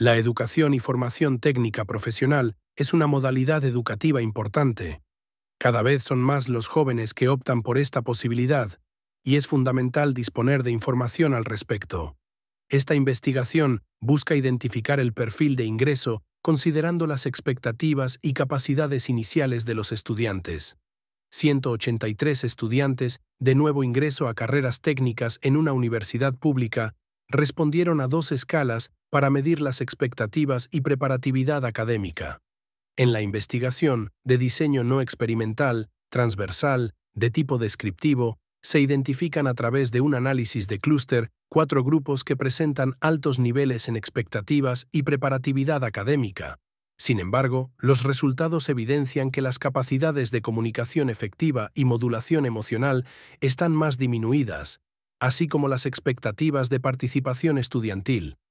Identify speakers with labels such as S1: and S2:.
S1: La educación y formación técnica profesional es una modalidad educativa importante. Cada vez son más los jóvenes que optan por esta posibilidad, y es fundamental disponer de información al respecto. Esta investigación busca identificar el perfil de ingreso considerando las expectativas y capacidades iniciales de los estudiantes. 183 estudiantes de nuevo ingreso a carreras técnicas en una universidad pública respondieron a 2 escalas para medir las expectativas y preparatividad académica. En la investigación de diseño no experimental, transversal, de tipo descriptivo, se identifican a través de un análisis de clúster 4 grupos que presentan altos niveles en expectativas y preparatividad académica. Sin embargo, los resultados evidencian que las capacidades de comunicación efectiva y modulación emocional están más disminuidas, así como las expectativas de participación estudiantil.